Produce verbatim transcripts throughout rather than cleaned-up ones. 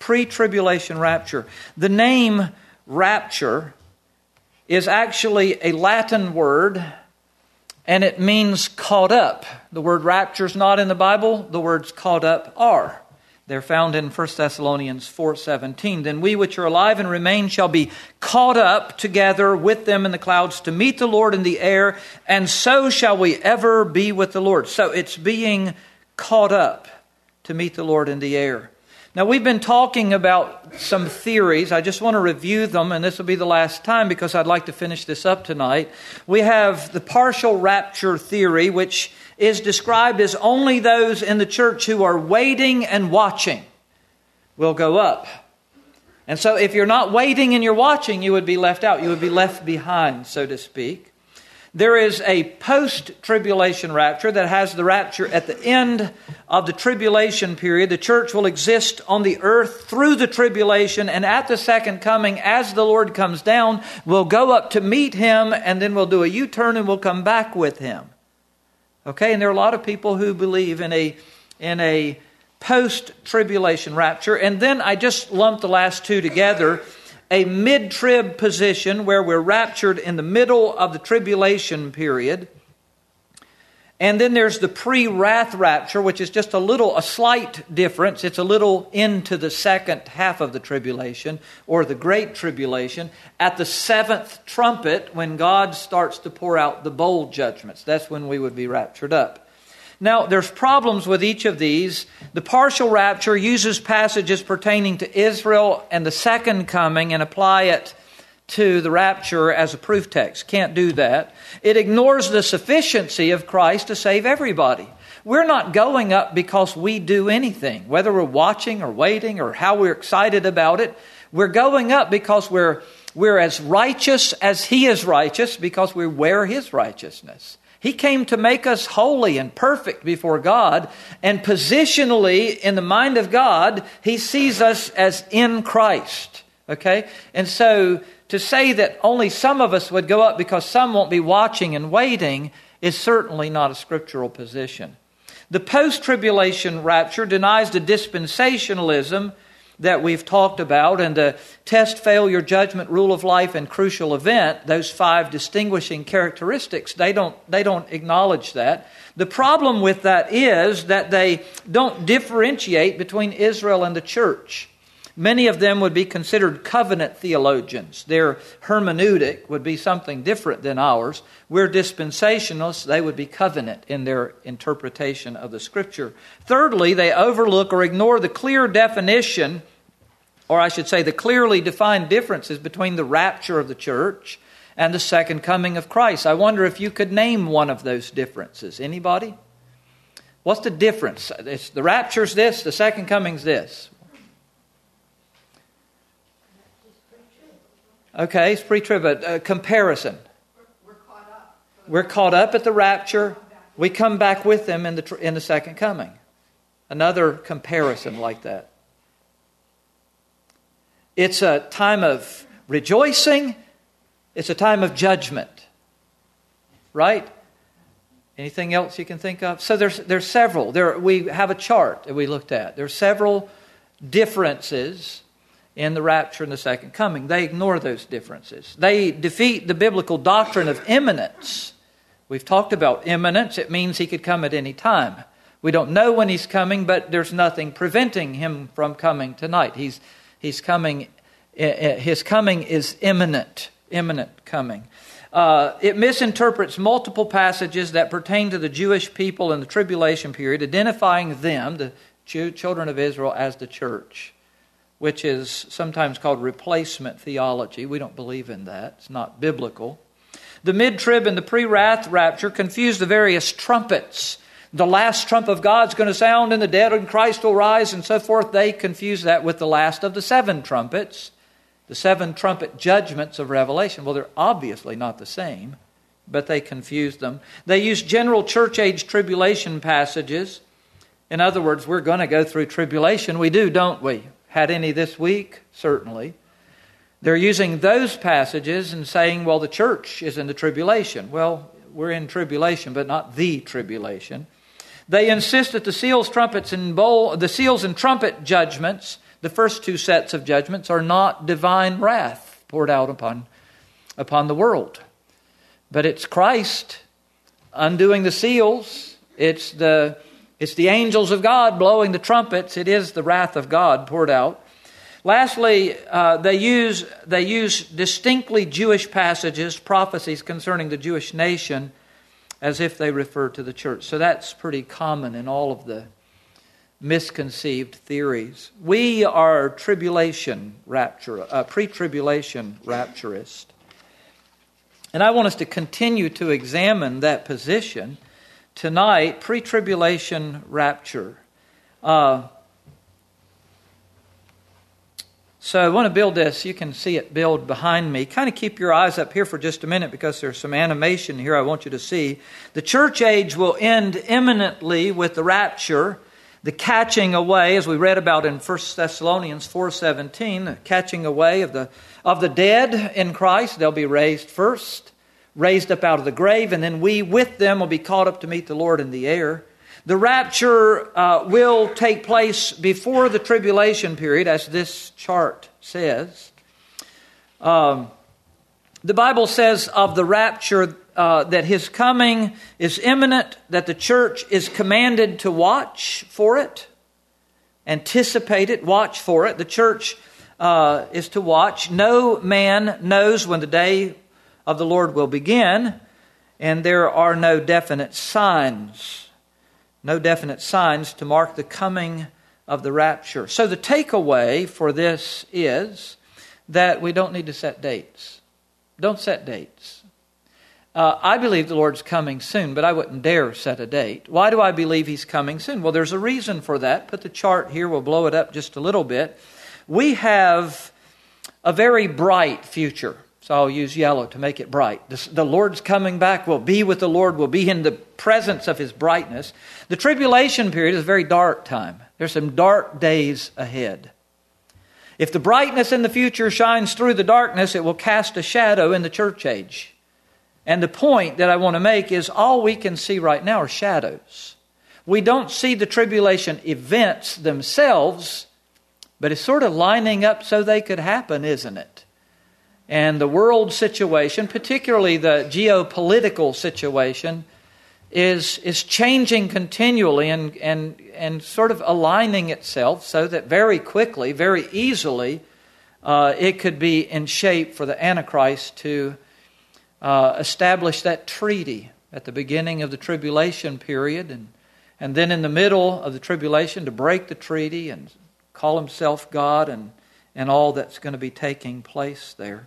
pre-tribulation rapture. The name rapture is actually a Latin word, and it means caught up. The word rapture is not in the Bible. The words caught up are. They're found in First Thessalonians four seventeen. Then we which are alive and remain shall be caught up together with them in the clouds to meet the Lord in the air, and so shall we ever be with the Lord. So it's being caught up to meet the Lord in the air. Now, we've been talking about some theories. I just want to review them, and this will be the last time because I'd like to finish this up tonight. We have the partial rapture theory, which is described as only those in the church who are waiting and watching will go up. And so if you're not waiting and you're watching, you would be left out. You would be left behind, so to speak. There is a post-tribulation rapture that has the rapture at the end of the tribulation period. The church will exist on the earth through the tribulation, and at the second coming, as the Lord comes down, we'll go up to meet Him, and then we'll do a U-turn and we'll come back with Him. Okay, and there are a lot of people who believe in a in a post-tribulation rapture. And then I just lumped the last two together. A mid-trib position where we're raptured in the middle of the tribulation period. And then there's the pre-wrath rapture, which is just a little, a slight difference. It's a little into the second half of the tribulation, or the great tribulation, at the seventh trumpet, when God starts to pour out the bowl judgments. That's when we would be raptured up. Now, there's problems with each of these. The partial rapture uses passages pertaining to Israel and the second coming and apply it to the rapture as a proof text. Can't do that. It ignores the sufficiency of Christ to save everybody. We're not going up because we do anything, whether we're watching or waiting or how we're excited about it. We're going up because we're, we're as righteous as He is righteous, because we wear His righteousness. He came to make us holy and perfect before God, and positionally in the mind of God, He sees us as in Christ. Okay? And so to say that only some of us would go up because some won't be watching and waiting is certainly not a scriptural position. The post-tribulation rapture denies the dispensationalism that we've talked about, and the test, failure, judgment, rule of life, and crucial event, those five distinguishing characteristics, they don't, they don't acknowledge that. The problem with that is that they don't differentiate between Israel and the church. Many of them would be considered covenant theologians. Their hermeneutic would be something different than ours. We're dispensationalists. They would be covenant in their interpretation of the Scripture. Thirdly, they overlook or ignore the clear definition, or I should say the clearly defined differences between the rapture of the church and the second coming of Christ. I wonder if you could name one of those differences. Anybody? What's the difference? It's, the rapture's this, the second coming's this. Okay, it's pre-trib. A comparison. We're caught up. We're caught up at the rapture. We come back with them in the in the second coming. Another comparison like that. It's a time of rejoicing. It's a time of judgment. Right? Anything else you can think of? So there's there's several. There we have a chart that we looked at. There's several differences in the rapture and the second coming. They ignore those differences. They defeat the biblical doctrine of imminence. We've talked about imminence. It means He could come at any time. We don't know when He's coming, but there's nothing preventing Him from coming tonight. He's He's coming. His coming is imminent. Imminent coming. Uh, it misinterprets multiple passages that pertain to the Jewish people in the tribulation period, identifying them, the children of Israel, as the church, which is sometimes called replacement theology. We don't believe in that. It's not biblical. The mid-trib and the pre-wrath rapture confuse the various trumpets. The last trump of God's going to sound and the dead in Christ will rise and so forth. They confuse that with the last of the seven trumpets, the seven trumpet judgments of Revelation. Well, they're obviously not the same, but they confuse them. They use general church age tribulation passages. In other words, we're going to go through tribulation. We do, don't we? Had any this week? Certainly. They're using those passages and saying, well, the church is in the tribulation. Well, we're in tribulation, but not the tribulation. They insist that the seals, trumpets, and bowl, the seals and trumpet judgments, The first two sets of judgments are not divine wrath poured out upon, upon the world. But it's Christ undoing the seals. It's the, it's the angels of God blowing the trumpets. It is the wrath of God poured out. Lastly, uh, they use they use distinctly Jewish passages, prophecies concerning the Jewish nation, as if they refer to the church. So that's pretty common in all of the misconceived theories. We are tribulation rapture, uh, pre-tribulation rapturists. And I want us to continue to examine that position tonight, pre-tribulation rapture. Uh, So I want to build this. You can see it build behind me. Kind of keep your eyes up here for just a minute because there's some animation here I want you to see. The church age will end imminently with the rapture, the catching away, as we read about in First Thessalonians four seventeen, the catching away of the, of the dead in Christ. They'll be raised first, raised up out of the grave, and then we with them will be caught up to meet the Lord in the air. The rapture uh, will take place before the tribulation period, as this chart says. Um, the Bible says of the rapture uh, that his coming is imminent, that the church is commanded to watch for it, anticipate it, watch for it. The church uh, is to watch. No man knows when the day of the Lord will begin, and there are no definite signs. No definite signs to mark the coming of the rapture. So the takeaway for this is that we don't need to set dates. Don't set dates. Uh, I believe the Lord's coming soon, but I wouldn't dare set a date. Why do I believe He's coming soon? Well, there's a reason for that. Put the chart here. We'll blow it up just a little bit. We have a very bright future. So I'll use yellow to make it bright. The, the Lord's coming back. We'll be with the Lord. We'll be in the presence of His brightness. The tribulation period is a very dark time. There's some dark days ahead. If the brightness in the future shines through the darkness, it will cast a shadow in the church age. And the point that I want to make is all we can see right now are shadows. We don't see the tribulation events themselves, but it's sort of lining up so they could happen, isn't it? And the world situation, particularly the geopolitical situation, is is changing continually and, and, and sort of aligning itself so that very quickly, very easily, uh, it could be in shape for the Antichrist to uh, establish that treaty at the beginning of the tribulation period and, and then in the middle of the tribulation to break the treaty and call himself God and, and all that's going to be taking place there.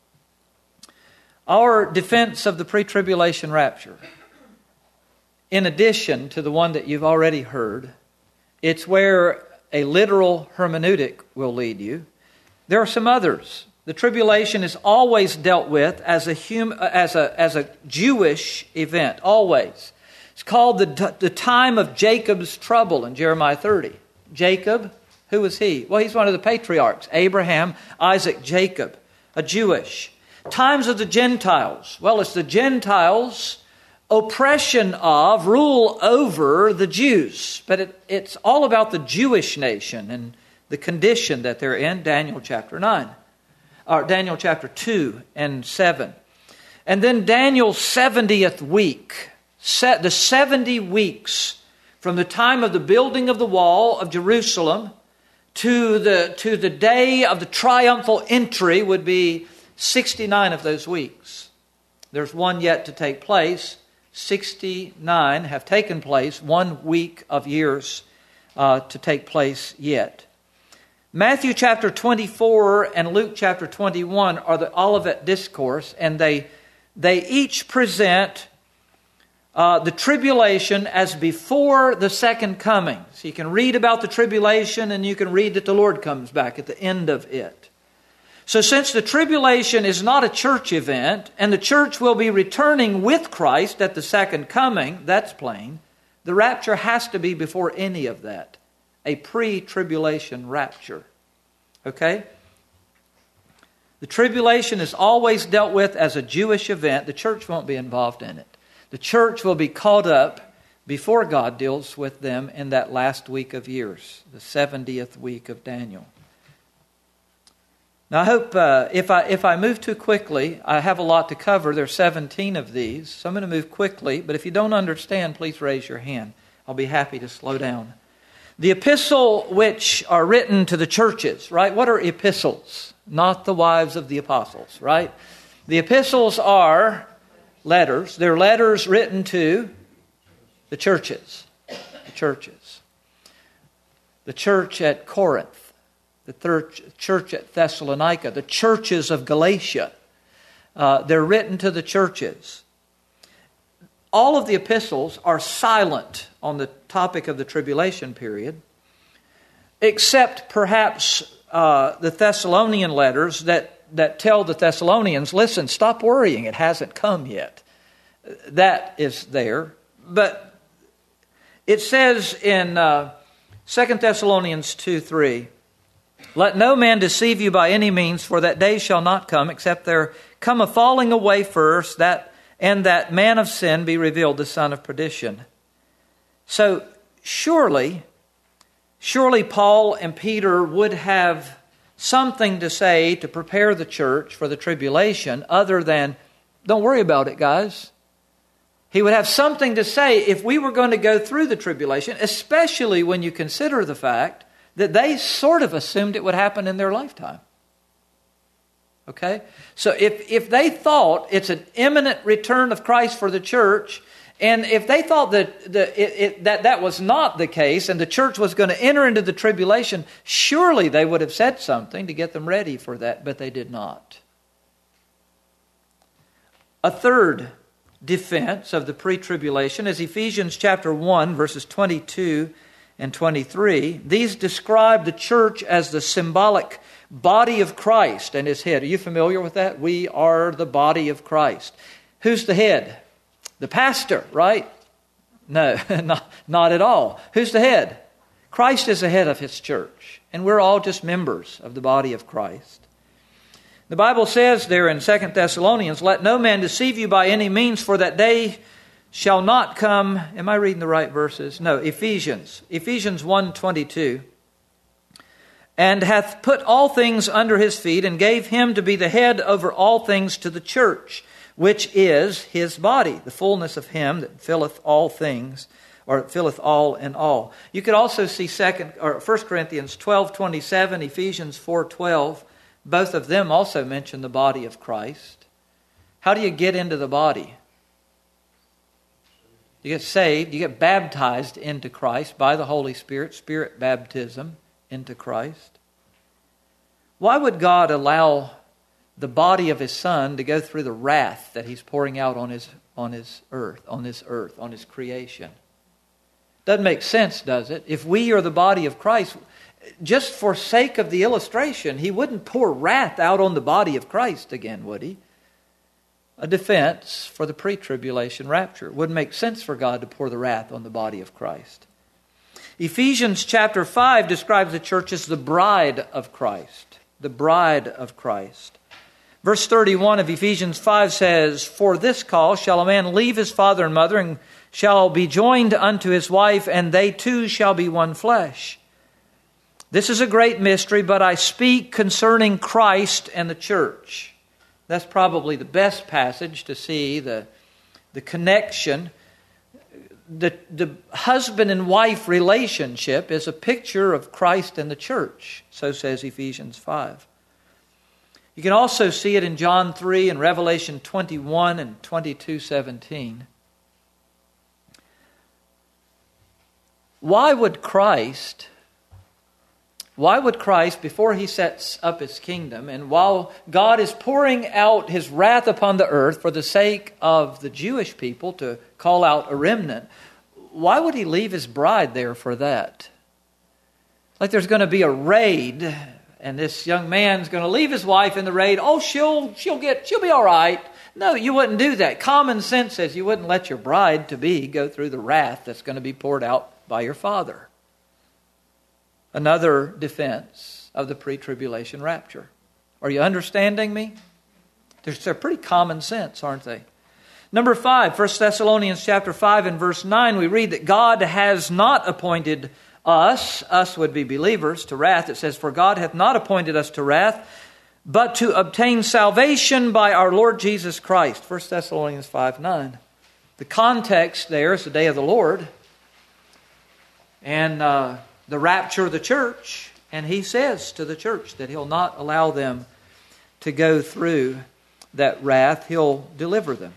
Our defense of the pre-tribulation rapture, in addition to the one that you've already heard, it's where a literal hermeneutic will lead you. There are some others. The tribulation is always dealt with as a hum, as a as a Jewish event. Always, it's called the the time of Jacob's trouble in Jeremiah thirty. Jacob, who was he? Well, he's one of the patriarchs: Abraham, Isaac, Jacob, a Jewish. Times of the Gentiles. Well, it's the Gentiles' oppression of, rule over the Jews. But it, it's all about the Jewish nation and the condition that they're in. Daniel chapter nine. Or Daniel chapter two and seven. And then Daniel's seventieth week. Set the seventy weeks from the time of the building of the wall of Jerusalem to the, to the day of the triumphal entry would be sixty-nine of those weeks. There's one yet to take place. sixty-nine have taken place. One week of years uh, to take place yet. Matthew chapter twenty-four and Luke chapter twenty-one are the Olivet Discourse, and they they each present uh, the tribulation as before the second coming. So you can read about the tribulation, and you can read that the Lord comes back at the end of it. So since the tribulation is not a church event, and the church will be returning with Christ at the second coming, that's plain, the rapture has to be before any of that. A pre-tribulation rapture. Okay? The tribulation is always dealt with as a Jewish event. The church won't be involved in it. The church will be caught up before God deals with them in that last week of years, the seventieth week of Daniel. Now I hope uh, if I if I move too quickly, I have a lot to cover. There's seventeen of these, so I'm going to move quickly. But if you don't understand, please raise your hand. I'll be happy to slow down. The epistle which are written to the churches, right? What are epistles? Not the wives of the apostles, right? The epistles are letters. They're letters written to the churches. The churches. The church at Corinth. The third church at Thessalonica, the churches of Galatia. Uh, they're written to the churches. All of the epistles are silent on the topic of the tribulation period, except perhaps uh, the Thessalonian letters that, that tell the Thessalonians, listen, stop worrying, it hasn't come yet. That is there. But it says in uh, Second Thessalonians two three, let no man deceive you by any means, for that day shall not come, except there come a falling away first, that and that man of sin be revealed, the son of perdition. So surely, surely Paul and Peter would have something to say to prepare the church for the tribulation other than, don't worry about it, guys. He would have something to say if we were going to go through the tribulation, especially when you consider the fact that they sort of assumed it would happen in their lifetime. Okay? So if, if they thought it's an imminent return of Christ for the church, and if they thought that, the, it, it, that that was not the case, and the church was going to enter into the tribulation, surely they would have said something to get them ready for that, but they did not. A third defense of the pre-tribulation is Ephesians chapter one, verses twenty-two and twenty-three. These describe the church as the symbolic body of Christ and his head. Are you familiar with that? We are the body of Christ. Who's the head? The pastor, right? No, not, not at all. Who's the head? Christ is the head of his church, and we're all just members of the body of Christ. The Bible says there in Second Thessalonians, let no man deceive you by any means, for that day shall not come. Am I reading the right verses? No, Ephesians. Ephesians one twenty-two. And hath put all things under his feet, and gave him to be the head over all things to the church, which is his body, the fullness of him that filleth all things, or filleth all in all. You could also see second or First Corinthians twelve twenty-seven, Ephesians four twelve. Both of them also mention the body of Christ. How do you get into the body? You get saved, you get baptized into Christ by the Holy Spirit, Spirit baptism into Christ. Why would God allow the body of his Son to go through the wrath that he's pouring out on his on his earth, on this earth, on his creation? Doesn't make sense, does it? If we are the body of Christ, just for sake of the illustration, he wouldn't pour wrath out on the body of Christ again, would he? A defense for the pre-tribulation rapture. It wouldn't make sense for God to pour the wrath on the body of Christ. Ephesians chapter five describes the church as the bride of Christ. The bride of Christ. Verse thirty-one of Ephesians five says, for this cause shall a man leave his father and mother, and shall be joined unto his wife, and they two shall be one flesh. This is a great mystery, but I speak concerning Christ and the church. That's probably the best passage to see the, the connection. The, the husband and wife relationship is a picture of Christ and the church. So says Ephesians five. You can also see it in John three and Revelation twenty-one and twenty-two seventeen. Why would Christ... Why would Christ, before he sets up his kingdom, and while God is pouring out his wrath upon the earth for the sake of the Jewish people to call out a remnant, why would he leave his bride there for that? Like there's going to be a raid, and this young man's going to leave his wife in the raid. Oh, she'll she'll get she'll be all right. No, you wouldn't do that. Common sense says you wouldn't let your bride to be go through the wrath that's going to be poured out by your father. Another defense of the pre-tribulation rapture. Are you understanding me? They're, they're pretty common sense, aren't they? Number five, First Thessalonians chapter five and verse nine, we read that God has not appointed us, us would be believers, to wrath. It says, for God hath not appointed us to wrath, but to obtain salvation by our Lord Jesus Christ. First Thessalonians five nine. The context there is the day of the Lord and uh, the rapture of the church. And he says to the church that he'll not allow them to go through that wrath. He'll deliver them.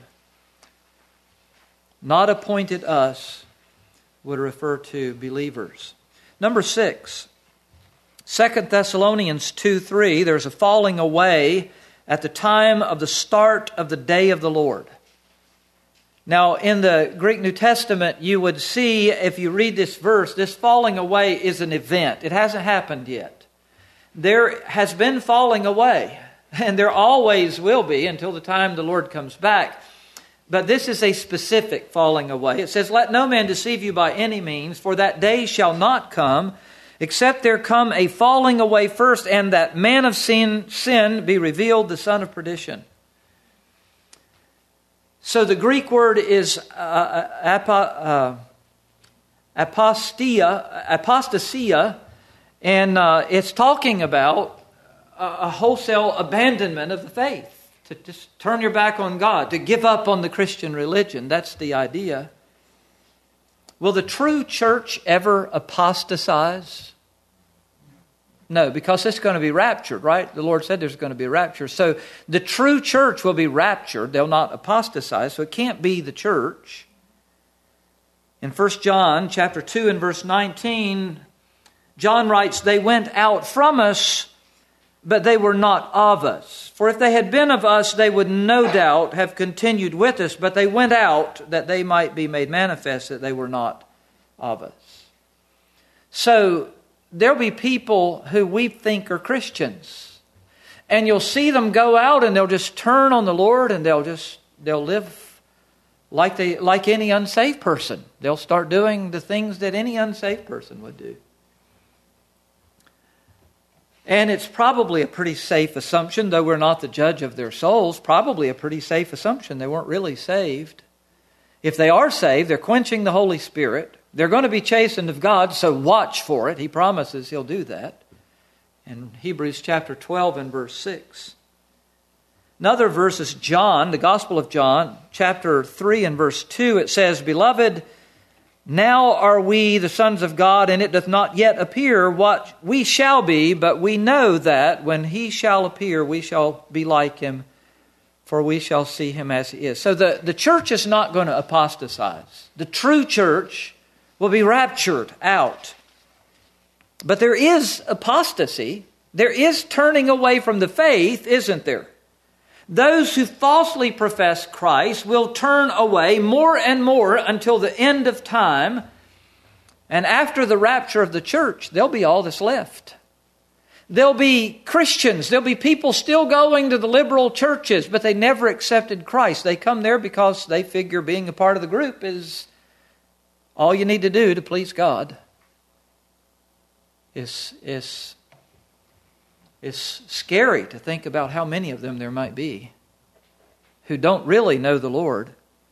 Not appointed us would refer to believers. Number six, Second Thessalonians two three, there's a falling away at the time of the start of the day of the Lord. Now, in the Greek New Testament, you would see, if you read this verse, this falling away is an event. It hasn't happened yet. There has been falling away, and there always will be until the time the Lord comes back. But this is a specific falling away. It says, "Let no man deceive you by any means, for that day shall not come, except there come a falling away first, and that man of sin, sin be revealed, the son of perdition." So the Greek word is uh, apo, uh, apostia, apostasia, and uh, it's talking about a, a wholesale abandonment of the faith. To just turn your back on God, to give up on the Christian religion. That's the idea. Will the true church ever apostatize? No, because it's going to be raptured, right? The Lord said there's going to be a rapture. So the true church will be raptured. They'll not apostatize. So it can't be the church. In First John chapter two and verse nineteen, John writes, "They went out from us, but they were not of us. For if they had been of us, they would no doubt have continued with us. But they went out that they might be made manifest that they were not of us." So there'll be people who we think are Christians. And you'll see them go out and they'll just turn on the Lord and they'll just, they'll live like they, like any unsaved person. They'll start doing the things that any unsaved person would do. And it's probably a pretty safe assumption, though we're not the judge of their souls, probably a pretty safe assumption they weren't really saved. If they are saved, they're quenching the Holy Spirit. They're going to be chastened of God, so watch for it. He promises He'll do that. In Hebrews chapter twelve and verse six. Another verse is John, the Gospel of John, chapter three and verse two. It says, "Beloved, now are we the sons of God, and it doth not yet appear what we shall be, but we know that when He shall appear, we shall be like Him, for we shall see Him as He is." So the, the church is not going to apostatize. The true church will be raptured out. But there is apostasy. There is turning away from the faith, isn't there? Those who falsely profess Christ will turn away more and more until the end of time. And after the rapture of the church, there'll be all that's left. There'll be Christians. There'll be people still going to the liberal churches, but they never accepted Christ. They come there because they figure being a part of the group is all you need to do to please God. It's, it's, it's scary to think about how many of them there might be who don't really know the Lord.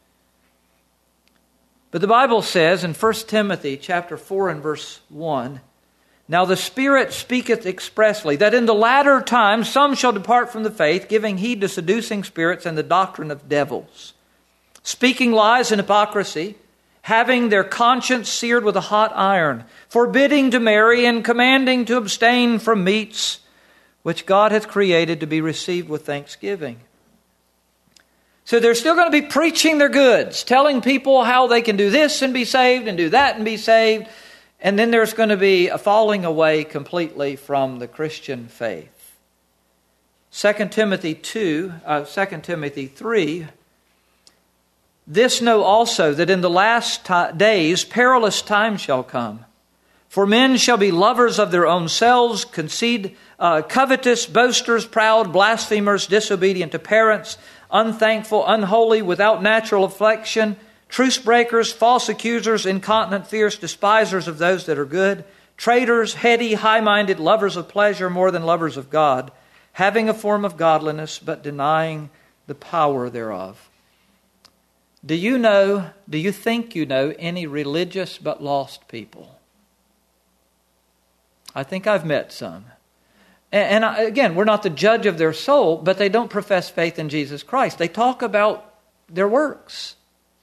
But the Bible says in First Timothy chapter four and verse one, "Now the Spirit speaketh expressly, that in the latter times some shall depart from the faith, giving heed to seducing spirits and the doctrine of devils, speaking lies and hypocrisy, having their conscience seared with a hot iron, forbidding to marry and commanding to abstain from meats, which God hath created to be received with thanksgiving." So they're still going to be preaching their goods, telling people how they can do this and be saved and do that and be saved. And then there's going to be a falling away completely from the Christian faith. Second Timothy two, uh, Second Timothy three, "This know also, that in the last t- days perilous times shall come. For men shall be lovers of their own selves, conceit, uh, covetous, boasters, proud, blasphemers, disobedient to parents, unthankful, unholy, without natural affection, truce breakers, false accusers, incontinent, fierce, despisers of those that are good, traitors, heady, high-minded, lovers of pleasure more than lovers of God, having a form of godliness, but denying the power thereof." Do you know, do you think you know any religious but lost people? I think I've met some. And, and again, we're not the judge of their soul, but they don't profess faith in Jesus Christ. They talk about their works.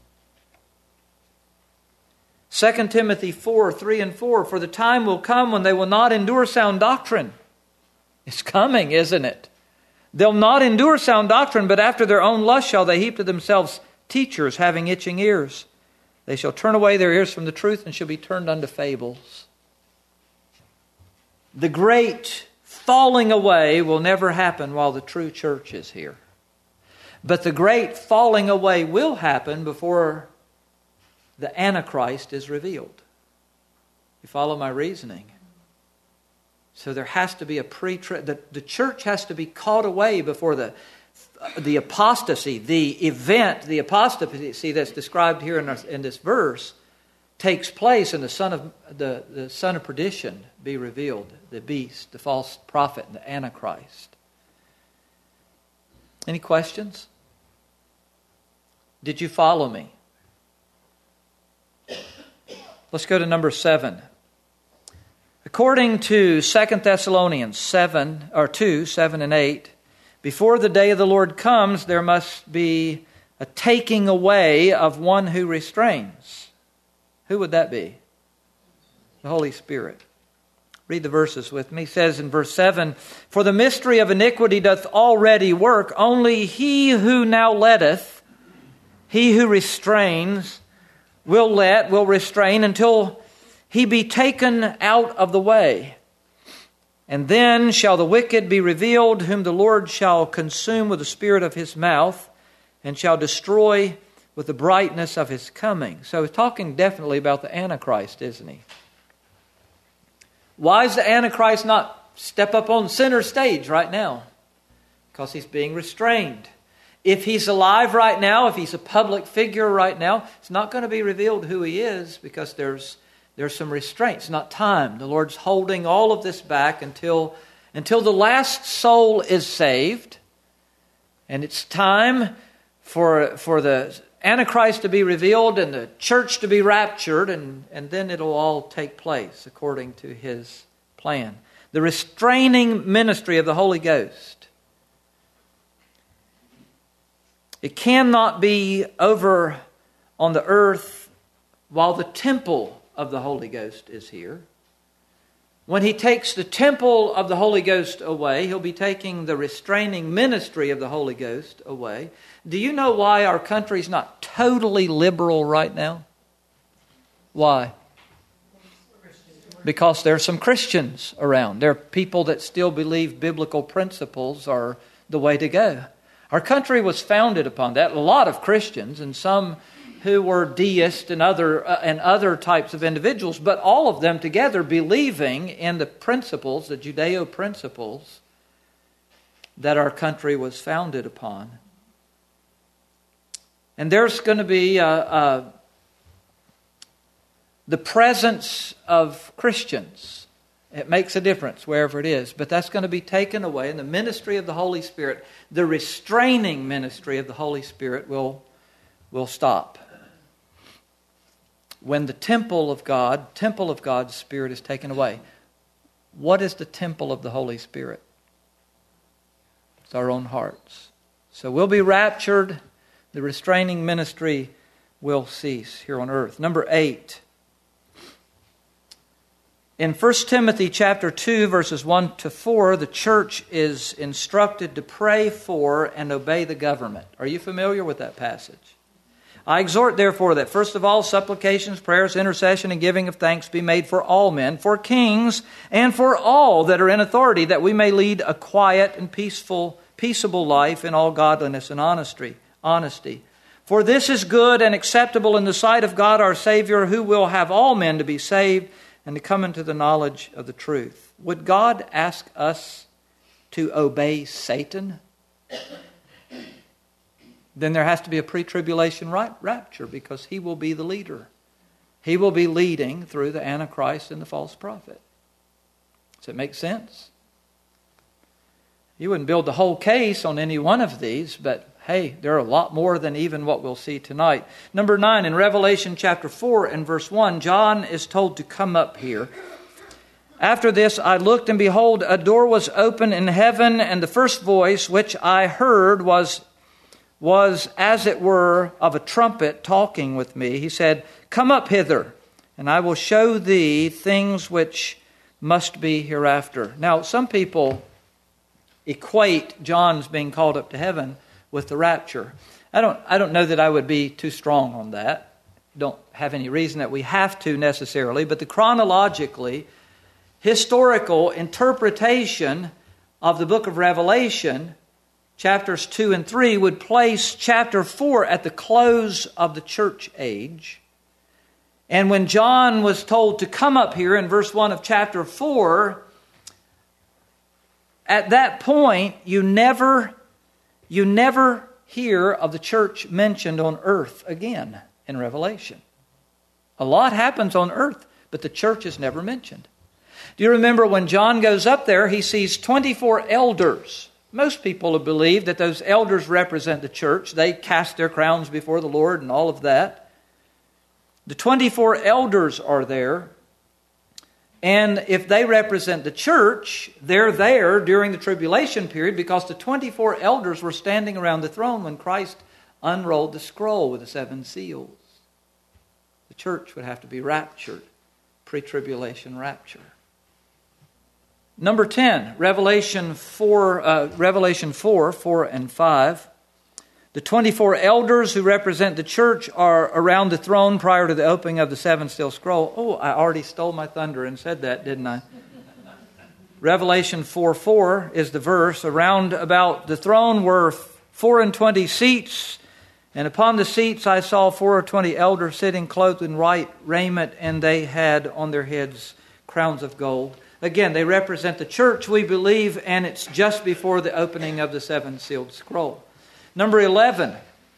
Second Timothy four, three and four, for the time will come when they will not endure sound doctrine. It's coming, isn't it? They'll not endure sound doctrine, but after their own lust shall they heap to themselves teachers having itching ears. They shall turn away their ears from the truth and shall be turned unto fables. The great falling away will never happen while the true church is here. But the great falling away will happen before the Antichrist is revealed. You follow my reasoning? So there has to be a pre the, the church has to be caught away before the the apostasy, the event, the apostasy that's described here in, our, in this verse takes place, and the son of the, the son of perdition be revealed, the beast, the false prophet, and the Antichrist. Any questions? Did you follow me? Let's go to number seven. According to Second Thessalonians seven or two, seven and eight, before the day of the Lord comes, there must be a taking away of one who restrains. Who would that be? The Holy Spirit. Read the verses with me. It says in verse seven, for the mystery of iniquity doth already work. Only he who now letteth, he who restrains, will let, will restrain until he be taken out of the way. And then shall the wicked be revealed, whom the Lord shall consume with the spirit of his mouth, and shall destroy with the brightness of his coming. So he's talking definitely about the Antichrist, isn't he? Why is the Antichrist not step up on center stage right now? Because he's being restrained. If he's alive right now, if he's a public figure right now, it's not going to be revealed who he is because there's there's some restraints, not time. The Lord's holding all of this back until, until the last soul is saved. And it's time for, for the Antichrist to be revealed and the church to be raptured, and, and then it'll all take place according to his plan. The restraining ministry of the Holy Ghost. It cannot be over on the earth while the temple of the Holy Ghost is here. When he takes the temple of the Holy Ghost away, he'll be taking the restraining ministry of the Holy Ghost away. Do you know why our country's not totally liberal right now? Why? Because there are some Christians around. There are people that still believe biblical principles are the way to go. Our country was founded upon that. A lot of Christians, and some who were deists and other uh, and other types of individuals, but all of them together believing in the principles, the Judeo principles that our country was founded upon. And there's going to be uh, uh, the presence of Christians. It makes a difference wherever it is, but that's going to be taken away, and the ministry of the Holy Spirit, the restraining ministry of the Holy Spirit will, will stop. When the temple of God, temple of God's Spirit is taken away. What is the temple of the Holy Spirit? It's our own hearts. So we'll be raptured. The restraining ministry will cease here on earth. Number eight. In First Timothy chapter two, verses one to four, the church is instructed to pray for and obey the government. Are you familiar with that passage? I exhort, therefore, that first of all, supplications, prayers, intercession, and giving of thanks be made for all men, for kings, and for all that are in authority, that we may lead a quiet and peaceful, peaceable life in all godliness and honesty. Honesty. For this is good and acceptable in the sight of God our Savior, who will have all men to be saved and to come into the knowledge of the truth. Would God ask us to obey Satan? Then there has to be a pre-tribulation rapture, because he will be the leader. He will be leading through the Antichrist and the false prophet. Does it make sense? You wouldn't build the whole case on any one of these, but hey, there are a lot more than even what we'll see tonight. Number nine, in Revelation chapter four and verse one, John is told to come up here. After this I looked, and behold, a door was open in heaven, and the first voice which I heard was, was as it were of a trumpet talking with me. He said, "Come up hither, and I will show thee things which must be hereafter." Now, some people equate John's being called up to heaven with the rapture. I don't, I don't know that I would be too strong on that. Don't have any reason that we have to necessarily, but the chronologically historical interpretation of the book of Revelation, chapters two and three, would place chapter four at the close of the church age. And when John was told to come up here in verse one of chapter four, at that point, you never, you never hear of the church mentioned on earth again in Revelation. A lot happens on earth, but the church is never mentioned. Do you remember when John goes up there, he sees twenty-four elders. Most people believe that those elders represent the church. They cast their crowns before the Lord and all of that. The twenty-four elders are there. And if they represent the church, they're there during the tribulation period because the twenty-four elders were standing around the throne when Christ unrolled the scroll with the seven seals. The church would have to be raptured, pre-tribulation rapture. Number ten, Revelation four, uh, Revelation four, four and five. The twenty-four elders who represent the church are around the throne prior to the opening of the seven seal scroll. Oh, I already stole my thunder and said that, didn't I? Revelation four, four is the verse. Around about the throne were four and twenty seats, and upon the seats I saw four and twenty elders sitting clothed in white raiment, and they had on their heads crowns of gold. Again, they represent the church, we believe, and it's just before the opening of the seven-sealed scroll. Number eleven,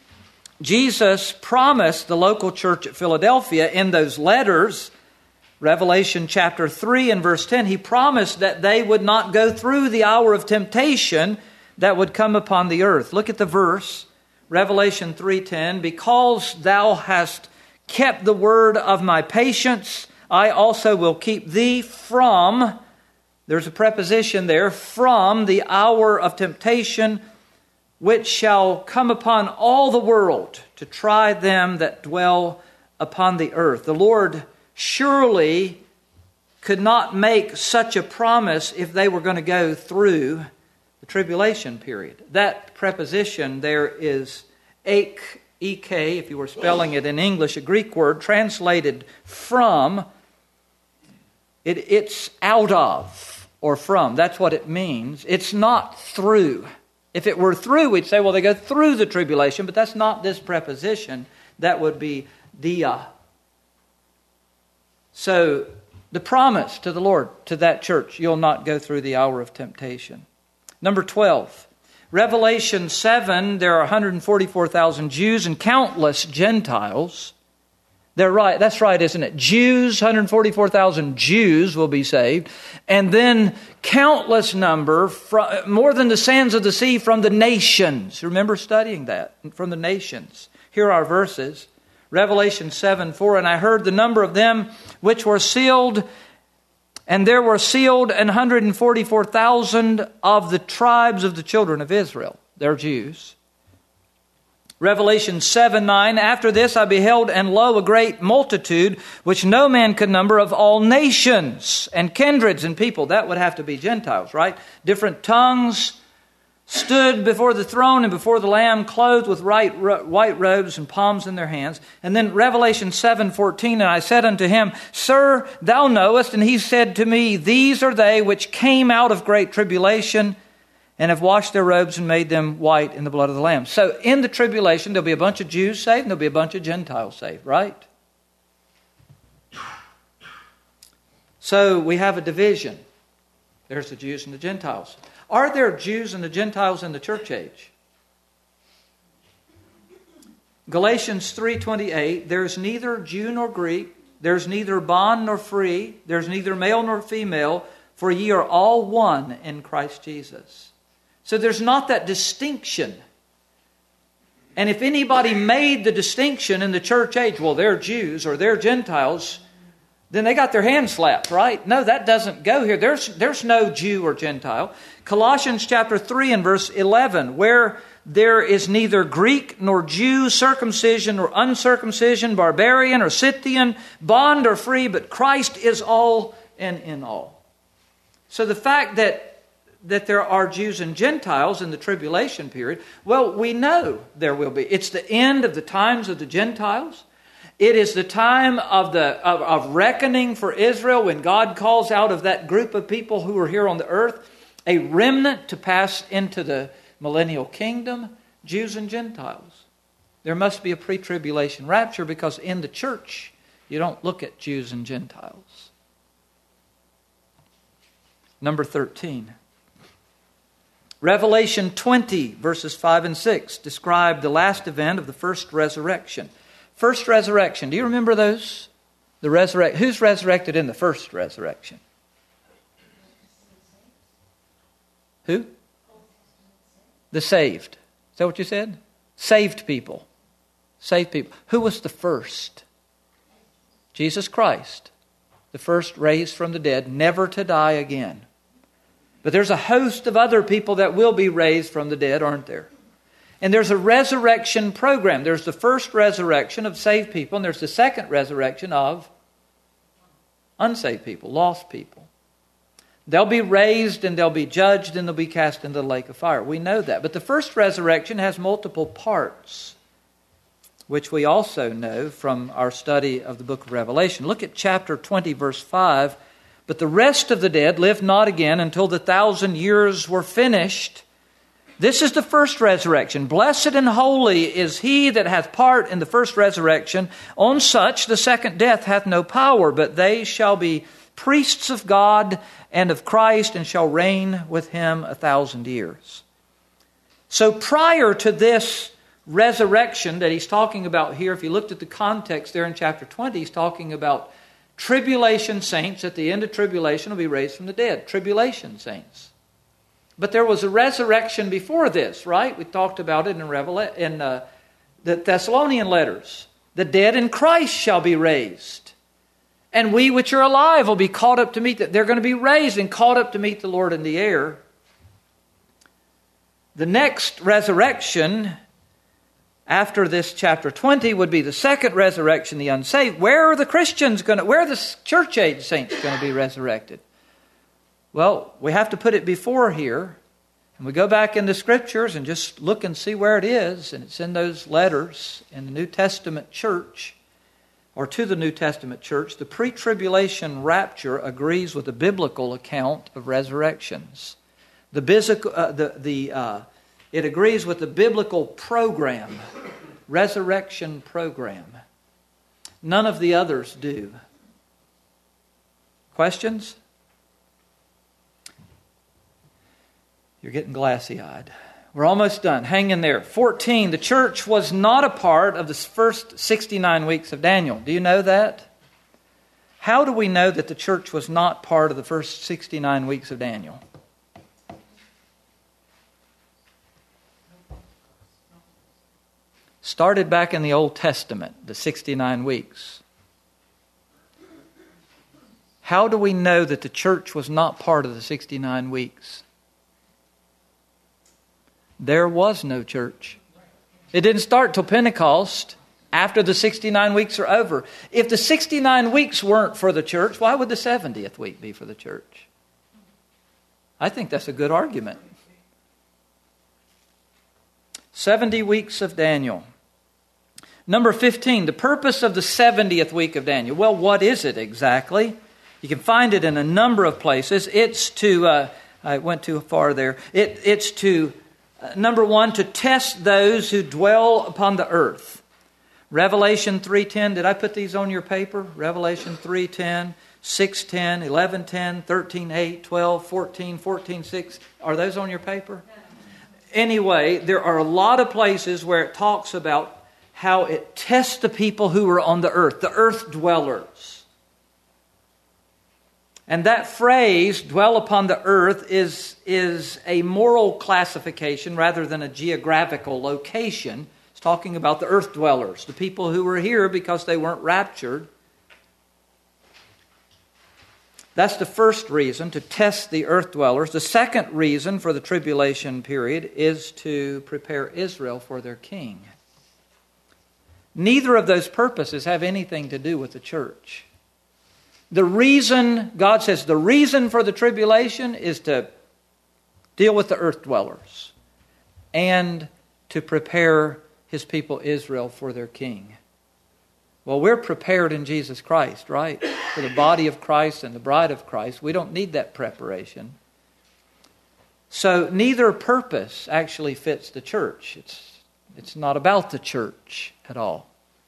Jesus promised the local church at Philadelphia in those letters, Revelation chapter three and verse ten, he promised that they would not go through the hour of temptation that would come upon the earth. Look at the verse, Revelation three ten, "Because thou hast kept the word of my patience, I also will keep thee from," there's a preposition there, "from the hour of temptation, which shall come upon all the world to try them that dwell upon the earth." The Lord surely could not make such a promise if they were going to go through the tribulation period. That preposition there is ek, ek, if you were spelling it in English, a Greek word translated from. It, it's out of or from. That's what it means. It's not through. If it were through, we'd say, well, they go through the tribulation, but that's not this preposition. That would be dia. So the promise to the Lord, to that church, you'll not go through the hour of temptation. Number twelve, Revelation seven, there are one hundred forty-four thousand Jews and countless Gentiles. They're right. That's right, isn't it? Jews, one hundred forty-four thousand Jews will be saved. And then countless number, from, more than the sands of the sea, from the nations. Remember studying that, from the nations. Here are our verses. Revelation seven, four, "And I heard the number of them which were sealed, and there were sealed an one hundred forty-four thousand of the tribes of the children of Israel." They're Jews. Revelation seven, nine, "After this I beheld, and lo, a great multitude, which no man could number, of all nations and kindreds and people." That would have to be Gentiles, right? "Different tongues, stood before the throne and before the Lamb, clothed with white, white robes and palms in their hands." And then Revelation seven, fourteen, "And I said unto him, Sir, thou knowest. And he said to me, These are they which came out of great tribulation, and have washed their robes and made them white in the blood of the Lamb." So in the tribulation, there'll be a bunch of Jews saved and there'll be a bunch of Gentiles saved, right? So we have a division. There's the Jews and the Gentiles. Are there Jews and the Gentiles in the church age? Galatians three twenty-eight, "There's neither Jew nor Greek, there's neither bond nor free, there's neither male nor female, for ye are all one in Christ Jesus." So there's not that distinction. And if anybody made the distinction in the church age, well, they're Jews or they're Gentiles, then they got their hands slapped, right? No, that doesn't go here. There's, there's no Jew or Gentile. Colossians chapter three and verse eleven, where there is neither Greek nor Jew, circumcision or uncircumcision, barbarian or Scythian, bond or free, but Christ is all and in all. So the fact that, that there are Jews and Gentiles in the tribulation period, well, we know there will be. It's the end of the times of the Gentiles. It is the time of the of, of reckoning for Israel when God calls out of that group of people who are here on the earth a remnant to pass into the millennial kingdom, Jews and Gentiles. There must be a pre-tribulation rapture because in the church you don't look at Jews and Gentiles. Number thirteen. Revelation twenty verses five and six describe the last event of the first resurrection. First resurrection. Do you remember those? The resurrect. Who's resurrected in the first resurrection? Who? The saved. Is that what you said? Saved people. Saved people. Who was the first? Jesus Christ. The first raised from the dead, never to die again. But there's a host of other people that will be raised from the dead, aren't there? And there's a resurrection program. There's the first resurrection of saved people, and there's the second resurrection of unsaved people, lost people. They'll be raised and they'll be judged and they'll be cast into the lake of fire. We know that. But the first resurrection has multiple parts, which we also know from our study of the book of Revelation. Look at chapter twenty, verse five. But the rest of the dead lived not again until the thousand years were finished. This is the first resurrection. Blessed and holy is he that hath part in the first resurrection. On such the second death hath no power, but they shall be priests of God and of Christ, and shall reign with him a thousand years. So prior to this resurrection that he's talking about here, if you looked at the context there in chapter twenty, he's talking about tribulation saints at the end of tribulation will be raised from the dead. Tribulation saints. But there was a resurrection before this, right? We talked about it in, Revela- in uh, the Thessalonian letters. The dead in Christ shall be raised. And we which are alive will be caught up to meet that. They're going to be raised and caught up to meet the Lord in the air. The next resurrection after this chapter twenty would be the second resurrection, the unsaved. Where are the Christians going to, where are the church age saints going to be resurrected? Well, we have to put it before here. And we go back in the Scriptures and just look and see where it is. And it's in those letters in the New Testament church, or to the New Testament church. The pre-tribulation rapture agrees with the biblical account of resurrections. The, biblical, uh, the, the uh, it agrees with the biblical program, resurrection program. None of the others do. Questions? You're getting glassy-eyed. We're almost done. Hang in there. fourteen. The church was not a part of the first sixty-nine weeks of Daniel. Do you know that? How do we know that the church was not part of the first sixty-nine weeks of Daniel? Started back in the Old Testament, the sixty-nine weeks. How do we know that the church was not part of the sixty-nine weeks? There was no church. It didn't start till Pentecost, after the sixty-nine weeks are over. If the sixty-nine weeks weren't for the church, why would the seventieth week be for the church? I think that's a good argument. seventy weeks of Daniel. Number fifteen, the purpose of the seventieth week of Daniel. Well, what is it exactly? You can find it in a number of places. It's to, uh, I went too far there. It, it's to, uh, number one, to test those who dwell upon the earth. Revelation three ten, did I put these on your paper? Revelation three ten, six ten, eleven ten, thirteen eight, twelve, fourteen, fourteen six. Are those on your paper? Anyway, there are a lot of places where it talks about how it tests the people who are on the earth, the earth dwellers. And that phrase, dwell upon the earth, is, is a moral classification rather than a geographical location. It's talking about the earth dwellers, the people who were here because they weren't raptured. That's the first reason, to test the earth dwellers. The second reason for the tribulation period is to prepare Israel for their king. Neither of those purposes have anything to do with the church. The reason, God says, the reason for the tribulation is to deal with the earth dwellers and to prepare His people Israel for their king. Well, we're prepared in Jesus Christ, right? For the body of Christ and the bride of Christ. We don't need that preparation. So neither purpose actually fits the church. It's, it's not about the church at all.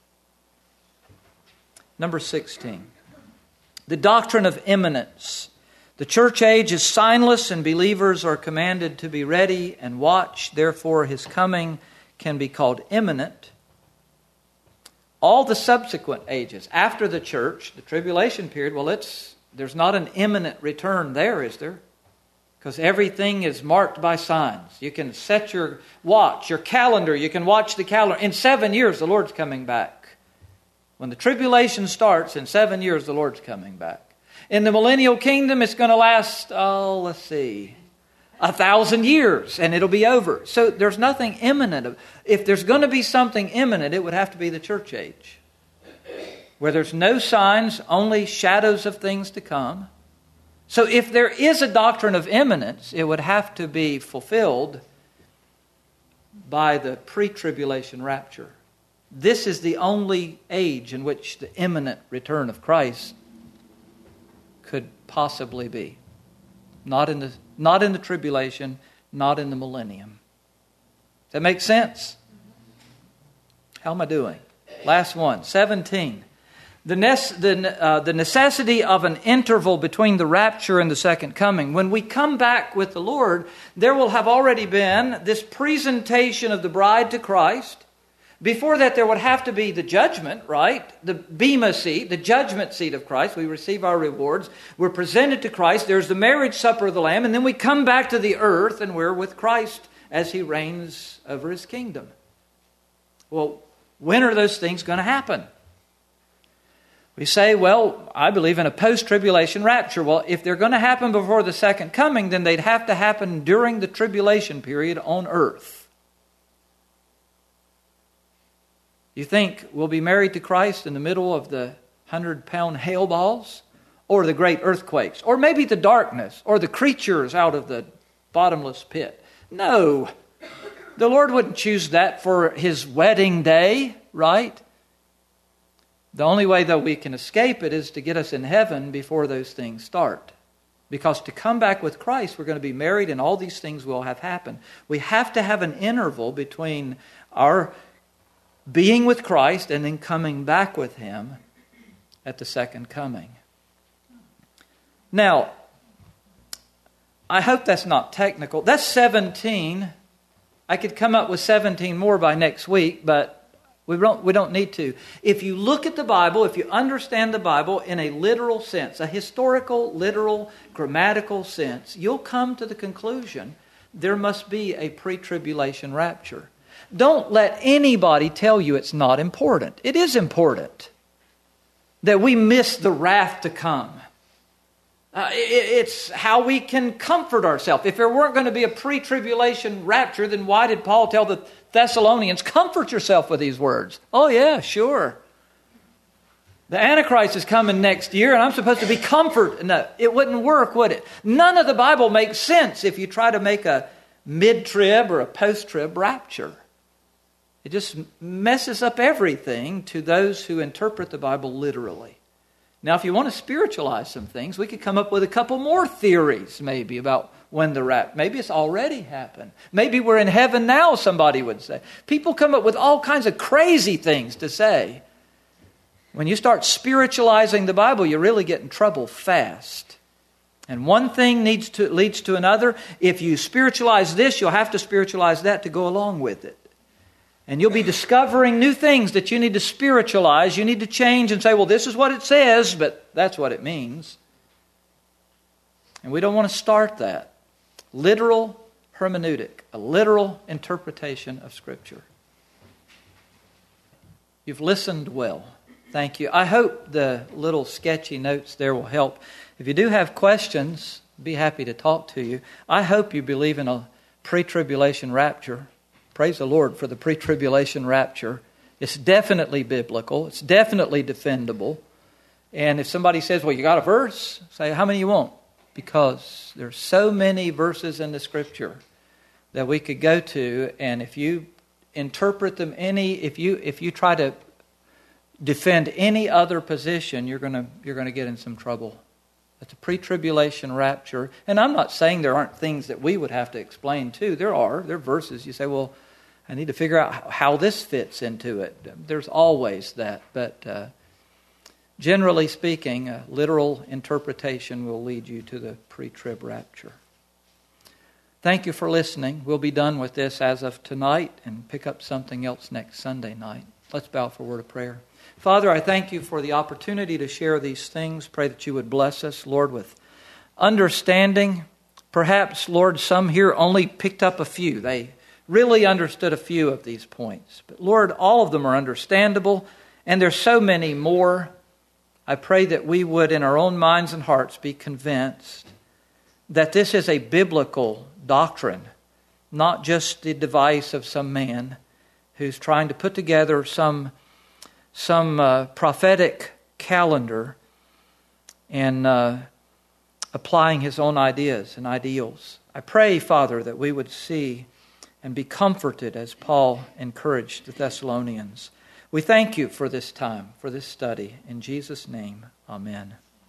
Number sixteen. The doctrine of imminence. The church age is signless and believers are commanded to be ready and watch. Therefore, His coming can be called imminent. All the subsequent ages after the church, the tribulation period, well, it's there's not an imminent return there, is there? Because everything is marked by signs. You can set your watch, your calendar. You can watch the calendar. In seven years, the Lord's coming back. When the tribulation starts, in seven years, the Lord's coming back. In the millennial kingdom, it's going to last, oh, let's see, a thousand years, and it'll be over. So there's nothing imminent. If there's going to be something imminent, it would have to be the church age, where there's no signs, only shadows of things to come. So if there is a doctrine of imminence, it would have to be fulfilled by the pre-tribulation rapture. This is the only age in which the imminent return of Christ could possibly be. Not in the not in the tribulation, not in the millennium. Does that make sense? How am I doing? Last one, seventeen. The, ne- the, uh, the necessity of an interval between the rapture and the second coming. When we come back with the Lord, there will have already been this presentation of the bride to Christ. Before that, there would have to be the judgment, right? The bema seat, the judgment seat of Christ. We receive our rewards. We're presented to Christ. There's the marriage supper of the Lamb. And then we come back to the earth and we're with Christ as He reigns over His kingdom. Well, when are those things going to happen? We say, well, I believe in a post-tribulation rapture. Well, if they're going to happen before the second coming, then they'd have to happen during the tribulation period on earth. You think we'll be married to Christ in the middle of the hundred-pound hail balls? Or the great earthquakes? Or maybe the darkness? Or the creatures out of the bottomless pit? No. The Lord wouldn't choose that for His wedding day, right? The only way, though, we can escape it is to get us in heaven before those things start. Because to come back with Christ, we're going to be married and all these things will have happened. We have to have an interval between our being with Christ and then coming back with Him at the second coming. Now, I hope that's not technical. That's seventeen. I could come up with seventeen more by next week, but we don't, we don't need to. If you look at the Bible, if you understand the Bible in a literal sense, a historical, literal, grammatical sense, you'll come to the conclusion there must be a pre-tribulation rapture. Don't let anybody tell you it's not important. It is important that we miss the wrath to come. Uh, it, it's how we can comfort ourselves. If there weren't going to be a pre-tribulation rapture, then why did Paul tell the Thessalonians, comfort yourself with these words? Oh yeah, sure. The Antichrist is coming next year and I'm supposed to be comforted. No, it wouldn't work, would it? None of the Bible makes sense if you try to make a mid-trib or a post-trib rapture. It just messes up everything to those who interpret the Bible literally. Now, if you want to spiritualize some things, we could come up with a couple more theories maybe about when the rapture. Maybe it's already happened. Maybe we're in heaven now, somebody would say. People come up with all kinds of crazy things to say. When you start spiritualizing the Bible, you really get in trouble fast. And one thing needs to, leads to another. If you spiritualize this, you'll have to spiritualize that to go along with it. And you'll be discovering new things that you need to spiritualize. You need to change and say, well, this is what it says, but that's what it means. And we don't want to start that. Literal hermeneutic, a literal interpretation of Scripture. You've listened well. Thank you. I hope the little sketchy notes there will help. If you do have questions, I'd be happy to talk to you. I hope you believe in a pre-tribulation rapture. Praise the Lord for the pre-tribulation rapture. It's definitely biblical. It's definitely defendable. And if somebody says, well, you got a verse? Say, how many you want? Because there's so many verses in the Scripture that we could go to, and if you interpret them any, if you if you try to defend any other position, you're gonna you're gonna get in some trouble. It's a pre-tribulation rapture, and I'm not saying there aren't things that we would have to explain too. There are. There are verses you say, well, I need to figure out how this fits into it. There's always that, but uh, generally speaking, a literal interpretation will lead you to the pre-trib rapture. Thank you for listening. We'll be done with this as of tonight and pick up something else next Sunday night. Let's bow for a word of prayer. Father, I thank you for the opportunity to share these things. Pray that you would bless us, Lord, with understanding. Perhaps, Lord, some here only picked up a few. They really understood a few of these points. But Lord, all of them are understandable, and there's so many more. I pray that we would, in our own minds and hearts, be convinced that this is a biblical doctrine, not just the device of some man who's trying to put together some some uh, prophetic calendar and uh, applying his own ideas and ideals. I pray, Father, that we would see and be comforted as Paul encouraged the Thessalonians. We thank you for this time, for this study. In Jesus' name, amen.